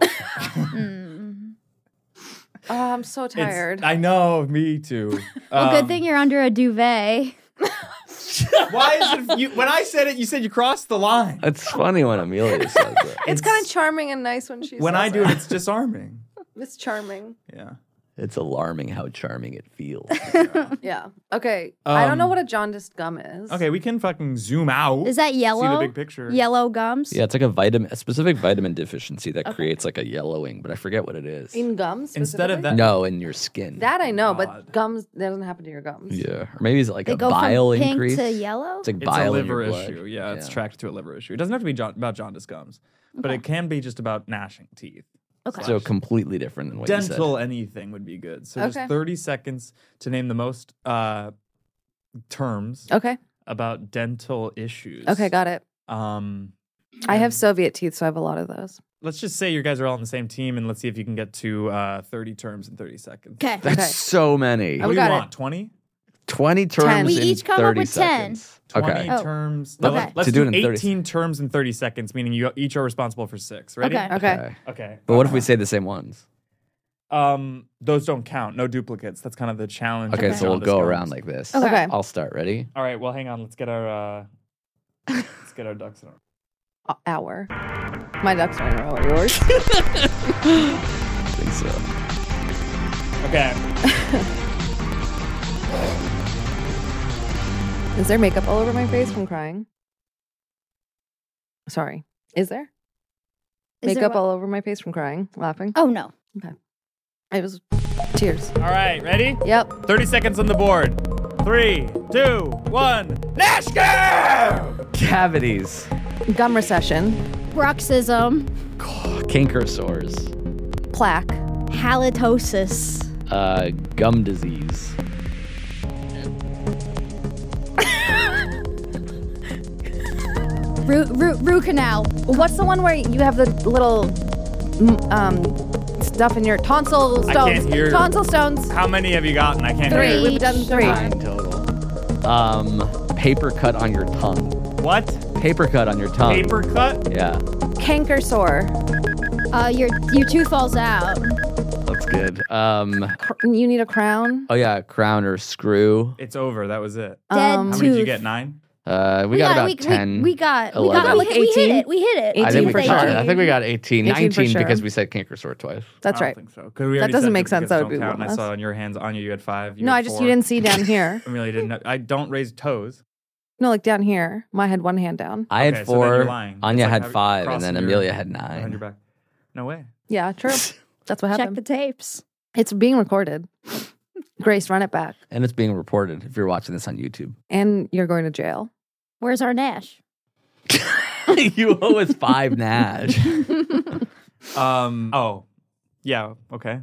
Oh, I'm so
It's-
tired.
I know, me too.
Well,
Um,
good thing you're under a duvet.
Why is it, you, when I said it, you said you crossed the line.
It's funny when Amelia says it.
it's kind of charming and nice when she
When
says
I do it, it's disarming.
It's charming.
Yeah.
It's alarming how charming it feels.
Yeah. Okay. I don't know
Um,
what a jaundiced gum is.
Okay, we can fucking zoom out.
Is that yellow?
See the big picture.
Yellow gums?
Yeah, it's like a vitamin, a specific vitamin deficiency that creates like a yellowing, but I forget what it is.
In gums?
Instead of
specifically?
that,
No, in your skin.
That I know,
God.
but gums, that doesn't happen to your gums.
Yeah, or maybe it's like
They
a
go
bile
from pink
increase.
to yellow?
It's like
it's
bile
a
in your
liver
blood.
issue. Yeah, it's
Yeah.
tracked to a liver issue. It doesn't have to be jaun- about jaundice gums, but it can be just about gnashing teeth.
Okay.
So completely different than what you said.
Dental anything would be good. So
Okay.
just thirty seconds to name the most uh, terms
Okay.
about dental issues.
Okay, got it.
Um,
I have Soviet teeth, so I have a lot of those.
let's just say you guys are all on the same team, and let's see if you can get to uh, thirty terms in thirty seconds.
Okay.
That's
Okay.
so many.
What
we
do you
got it.
want? Twenty?
twenty terms
ten.
We
in
each come up
thirty
with ten.
seconds.
Twenty
Okay.
Oh,
terms.
okay.
Let's, let's
To do
do,
it in thirty
eighteen terms in thirty seconds, meaning you each are responsible for six. Ready?
Okay.
Okay.
Okay.
Okay.
But what if we say the same ones?
Um, those don't count. No duplicates. That's kind of the challenge.
Okay,
of
so we'll
jaundice
go
gums.
around like this.
Okay.
Okay.
I'll start. Ready?
All right. Well, hang on. Let's get our uh, let's get our ducks in a row.
Uh, hour. My ducks are in a row. Are yours?
I think so.
Okay.
Is there makeup all over my face from crying? Sorry. Is there?
Is there
makeup
what?
all over my face from crying, laughing?
Oh, no.
It was tears.
All right. Ready?
Yep.
Thirty seconds on the board. Three, two, one. Nash go!
Cavities.
Gum recession.
Bruxism.
Canker sores.
Plaque.
Halitosis.
Uh, gum disease.
Root, root, root canal.
What's the one where you have the little mm, um stuff in your tonsil stones?
I can't hear.
Tonsil stones.
How many have you gotten? I can't
Three.
hear.
We've done three.
Nine total. Um, paper cut on your tongue.
What?
Paper cut on your tongue.
Paper cut?
Yeah.
Canker sore.
Uh, your your tooth falls out.
That's good. Um,
You need a crown.
oh yeah, crown or screw.
It's over. That was it.
Dead
Um,
How many did you
tooth.
get? Nine?
Uh, we got about
we,
ten.
We, we got, we
eleven.
got, we,
Like
hit, we hit
eighteen?
it. We hit it.
I think we
for
got,
sure.
I think we got eighteen.
eighteen for
nineteen
sure.
because we said canker sore twice.
That's
I
right.
don't think so. 'Cause we
That
already
doesn't
said
make sense.
duplicates
That would
don't
be
count,
one
and I
less.
saw on your hands, Anya, you had five. You
No,
had
I just
four.
you didn't see down here.
Amelia didn't. I don't raise toes.
No, like down here. I had one hand down.
I had
Okay, so then you're
four.
lying.
Anya
It's like
had
having-
five, and
crossing
then
your-
Amelia had
behind your
nine.
back. No way.
Yeah, true. That's what
Check
happened.
the tapes.
It's being recorded. Grace, run it back.
And it's being reported if you're watching this on YouTube.
And you're going to jail.
Where's our Nash?
You owe us five Nash.
Um. Oh. Yeah. Okay.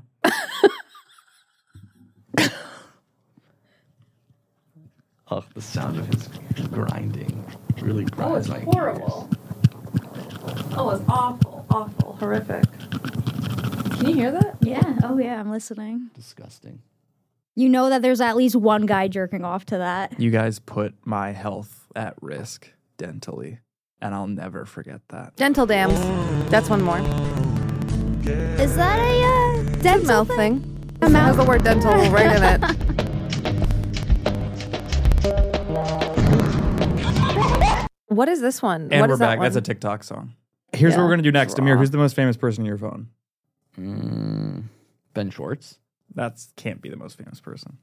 Oh, the sound of his grinding really grinds my
horrible. Oh, it's awful, awful, horrific. Can you hear that?
Yeah. Oh, yeah. I'm listening.
ears. Disgusting.
You know that there's at least one guy jerking off to that.
You guys put my health at risk dentally, and I'll never forget that.
Dental dams. That's one more.
Is that a uh, dental
Mouth
thing?
thing.
A
It has
mouth.
the word dental right in it. What is this one?
And
what
we're
is that
back.
one?
That's a TikTok song. Here's
Yeah.
what we're gonna do next. Amir, who's the most famous person in your phone?
Mm, Ben Schwartz.
That can't be the most famous person.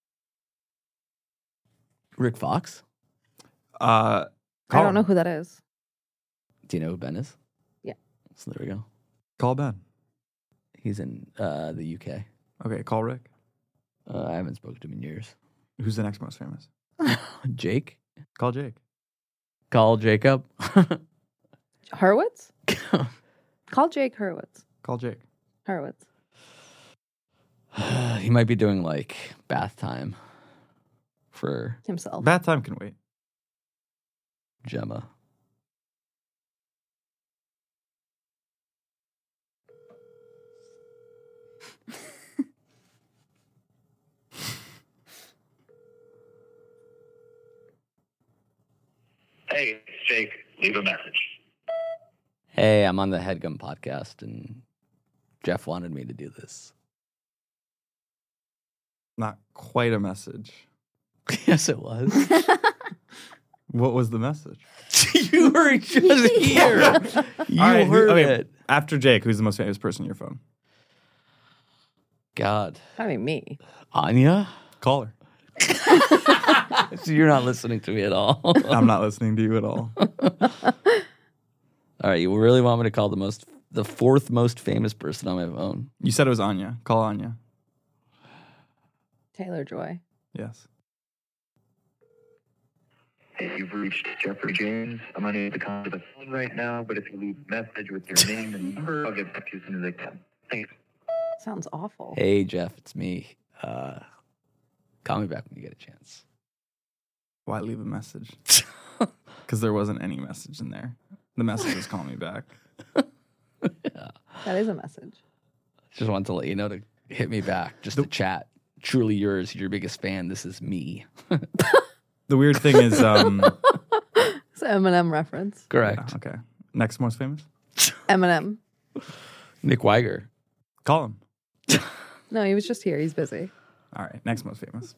Rick Fox.
Uh,
I don't know who that is.
Do you know who Ben is?
Yeah.
So there we go.
Call Ben.
He's in uh, the U K.
Okay, call Rick.
Uh, I haven't spoken to him in years.
Who's the next most famous?
Jake.
Call Jake.
Call Jacob.
Hurwitz? Call Jake Hurwitz.
Call Jake.
Hurwitz.
He might be doing like bath time for
Himself.
Bath time can wait.
Gemma.
Hey, it's Jake. Leave a message.
Hey, I'm on the Headgum podcast, and Jeff wanted me to do this.
Not quite a message.
Yes, it was.
What was the message?
You were just here. You
All right, who-
heard
okay,
it.
After Jake, who's the most famous person in your phone?
God.
I mean, me.
Anya?
Call her.
So you're not listening to me at all.
I'm not listening to you at all.
All right, you really want me to call the most, the fourth most famous person on my phone?
You said it was Anya. Call Anya.
Taylor Joy.
Yes.
Hey, you've reached Jeffrey James. I'm unable to come to the phone right now, but if you leave a message with your name and number, I'll get back to you as soon as I can. Thanks.
Sounds awful.
Hey, Jeff, it's me. Uh, call me back when you get a chance.
Why leave a message? Because there wasn't any message in there. The message was call me back.
Yeah.
That is a message.
Just wanted to let you know to hit me back, just to chat. Truly yours, your biggest fan. This is me.
The weird thing is, um,
It's an Eminem reference.
Correct.
yeah, okay. Next most famous?
Eminem.
Nick Weiger.
Call him.
No, he was just here. He's busy.
All right. Next most famous.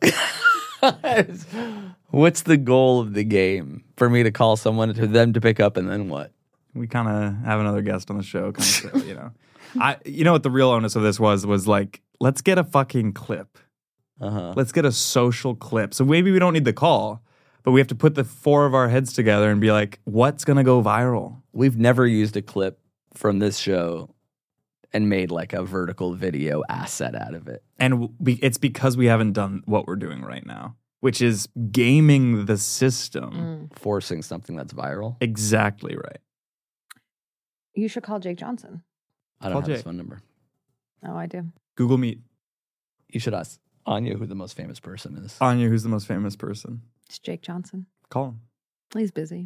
What's the goal of the game? For me to call someone, to them to pick up, and then what?
We kind of have another guest on the show. Kind of, you know, I. You know what the real onus of this was? Was like, let's get a fucking clip.
Uh-huh.
Let's get a social clip. So maybe we don't need the call, but we have to put the four of our heads together and be like, what's gonna go viral?
We've never used a clip from this show and made like a vertical video asset out of it.
And we, it's because we haven't done what we're doing right now, which is gaming the system.
Forcing something that's viral.
Exactly right.
You should call Jake Johnson.
I don't
Call
have his
Jake.
phone number.
Oh, I do.
Google Meet.
You should ask Anya who the most famous person is.
Anya, who's the most famous person?
It's Jake Johnson.
Call him.
He's busy.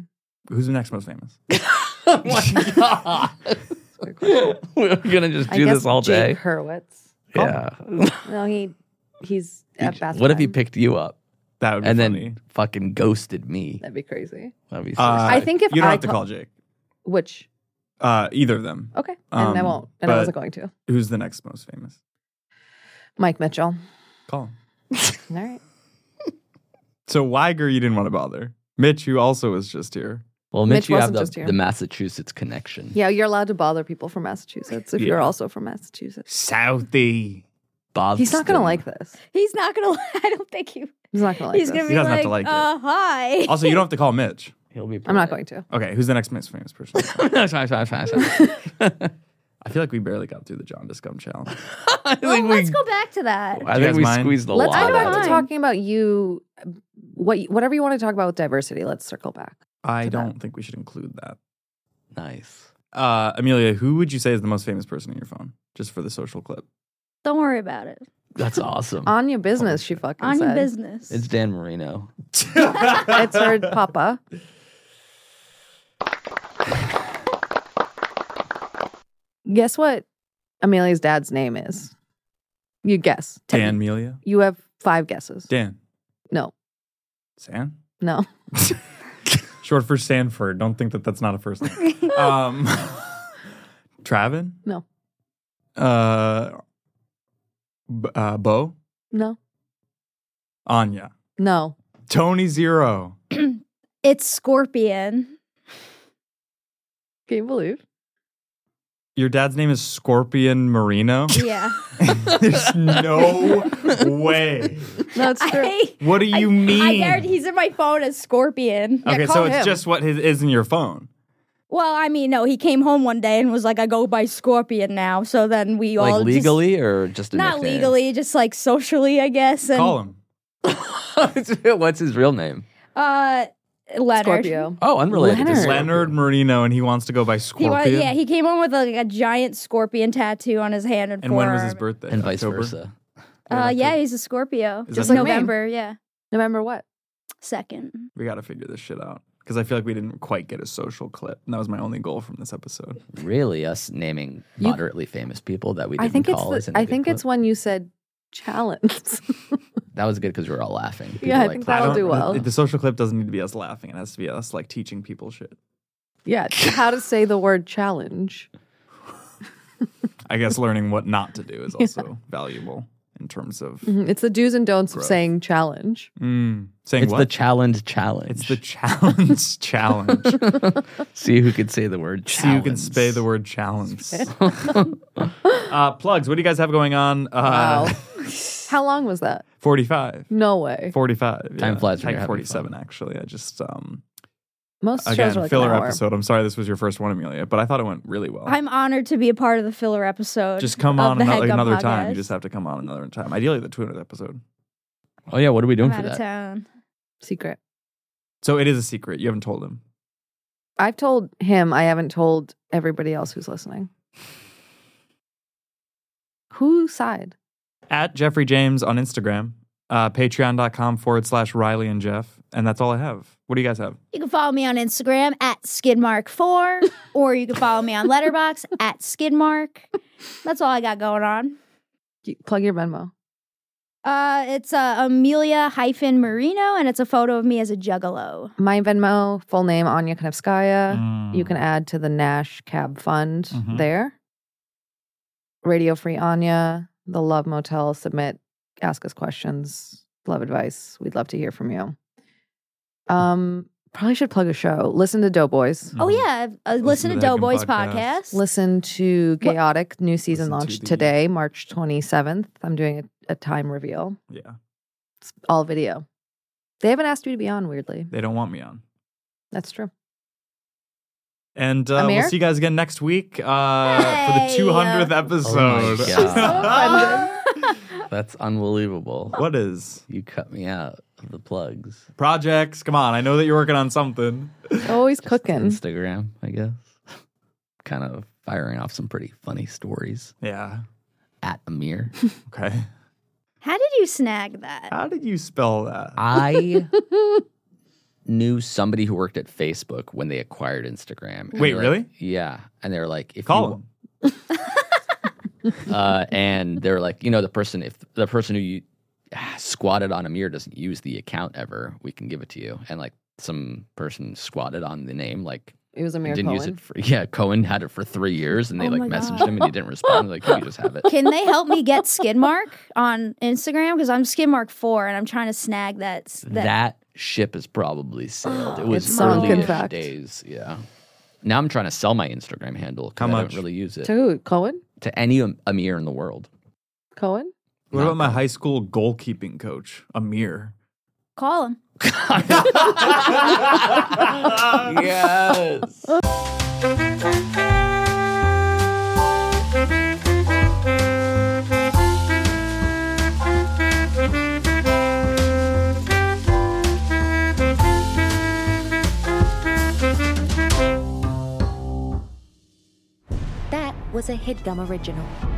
Who's the next most famous?
Oh my god. We're gonna just
I
do
guess
this all
Jake
day.
Hurwitz.
Yeah.
No, he he's at Best
What if he
Buy.
picked you up?
That would be
and
funny.
then fucking ghosted me.
That'd be crazy.
That'd be so
Uh,
I think if
you don't
I
have to
call-
call Jake.
Which
Uh, either of them.
okay, and I
Um,
won't, and I
but
wasn't going to.
Who's the next most famous?
Mike Mitchell.
Call him.
All right.
So Weiger, you didn't want to bother. Mitch, who also was just here.
Well, Mitch,
Mitch
you have
wasn't
the,
just here.
the Massachusetts connection.
Yeah, you're allowed to bother people from Massachusetts if you're
Yeah.
also from Massachusetts.
Southie.
Bob.
He's not gonna like this.
He's not gonna. I don't think he.
He's not gonna like
He's
this.
gonna
He
be
doesn't
like,
have to like it.
uh, hi.
Also, you don't have to call Mitch.
He'll be.
I'm not going to.
Okay, who's the next most famous person?
Fine, fine, fine, fine, fine.
I feel like we barely got through the John Discum challenge.
I
Well,
think
let's
we,
go back to that.
I
Do you
think
guys
we
mind?
squeezed a
Let's
lot
go back
out
to
of it.
talking about you. What whatever you want to talk about with diversity. Let's circle back.
I
To
don't
that.
think we should include that.
Nice.
Uh, Amelia, who would you say is the most famous person in your phone? Just for the social clip.
Don't worry about it.
That's awesome.
On your business, she fucking
On your
said.
business.
It's Dan Marino.
It's her papa. Guess what Amelia's dad's name is? You guess. Ten.
Dan Amelia?
You have five guesses.
Dan.
No.
San?
No.
Short for Sanford. Don't think that that's not a first name. um, Travin?
No.
Uh, B- uh, Bo?
No.
Anya?
No.
Tony Zero?
It's Scorpion.
Can you believe?
Your dad's name is Scorpion Marino?
Yeah.
There's no way.
No, it's true.
I,
What do you
I
mean?
guarantee he's in my phone as Scorpion.
Okay,
call
so it's
him.
just what his, is in your phone.
Well, I mean, no, he came home one day and was like, I go by Scorpion now. So then we all
Like
just-
legally or just a
not
nickname?
legally, just like socially, I guess. And,
Call him.
What's his real name?
Uh, Leonard.
Scorpio.
Oh, unrelated. to
Leonard.
Scorpio.
Leonard Marino, and he wants to go by
He
Scorpion.
wa- yeah, he came home with like a giant scorpion tattoo on his hand and,
and when was his
forearm.
birthday?
And vice
October?
versa.
Uh, yeah, he's a Scorpio.
Is
Just
that the-
November, yeah.
November what?
Second.
We got to figure this shit out. Because I feel like we didn't quite get a social clip. And that was my only goal from this episode.
Really, us naming
You-
moderately famous people that we
I
didn't
think it's
call
the,
isn't a
I
good
think
clip.
it's when you said challenge.
That was good because we were all laughing. People
Yeah, I
like,
think that'll
don't-
do well.
The, the social clip doesn't need to be us laughing. It has to be us like teaching people shit.
Yeah, how to say the word challenge.
I guess learning what not to do is also valuable in terms of
Mhm. It's the do's and don'ts
Growth.
of saying challenge.
mm, saying
it's
what?
the challenge challenge.
it's the challenge challenge.
See who could say the word
See
challenge.
who can say the word challenge. uh, plugs. What do you guys have going on? Uh,
Wow. How long was that?
forty-five.
No way.
forty-five.
Time
yeah.
flies when
Like
you're having
forty-seven,
fun.
actually. I just, um,
Most
again,
shows are like
filler
an hour.
episode. I'm sorry this was your first one, Amelia, but I thought it went really well.
I'm honored to be a part of the filler episode.
Just come
of
on
the
another,
Headgum
another time.
Podcast.
You just have to come on another time. Ideally, the two hundredth episode.
Oh yeah, what are we doing
I'm
for
out of
that?
town.
Secret.
So it is a secret. You haven't told him.
I've told him. I haven't told everybody else who's listening. Whose side?
At Jeffrey James on Instagram, uh, patreon.com forward slash Riley and Jeff. And that's all I have. What do you guys have?
You can follow me on Instagram at Skidmark four, or you can follow me on Letterboxd at Skidmark. That's all I got going on.
You- Plug your Venmo.
Uh, it's uh, Amelia hyphen Marino, and it's a photo of me as a juggalo.
My Venmo, full name Anya Konevskaya.
Mm.
You can add to the Nash Cab Fund
Mhm.
there. Radio Free Anya, the Love Motel. Submit, ask us questions, love advice. We'd love to hear from you. Um, probably should plug a show. Listen to Doughboys.
Oh yeah, uh, listen,
to
to
the Headgum
Doughboys
Podcast.
podcast.
Listen to Chaotic. New season
Listen to
launched
the-
today, March twenty-seventh. I'm doing a, a time reveal.
Yeah.
It's all video. They haven't asked you to be on, weirdly.
They don't want me on.
That's true.
And uh,
Amir?
we'll see you guys again next week uh, for the
Hey.
two hundredth episode.
God. That's unbelievable.
What is?
You cut me out of the plugs.
Projects. Come on. I know that you're working on something.
Always cooking.
Instagram, I guess. Kind of firing off some pretty funny stories.
Yeah.
At Amir.
Okay.
How did you snag that?
How did you spell that?
I knew somebody who worked at Facebook when they acquired Instagram. And
Wait,
they're
really?
like- yeah. And they're like, if
Call
you, uh, and they're like, you know, the person, if the person who you squatted on Amir doesn't use the account ever, we can give it to you. And like some person squatted on the name, like
It was Amir
didn't use
Cohen?
it for, yeah, Cohen had it for three years and they
Oh
like
my
messaged
God.
him and he didn't respond. Like, you can just have it.
Can they help me get Skidmark on Instagram? Because I'm Skidmark four and I'm trying to snag that. That,
That ship has probably sailed. It was
It's sunk, in
early
fact.
days. Yeah. Now I'm trying to sell my Instagram handle. 'cause
How
I
much?
don't really use it.
To who? Cohen?
To any Am- Amir in the world.
Cohen?
What about my high school goalkeeping coach, Amir?
Call him.
Yes.
That was a HeadGum original.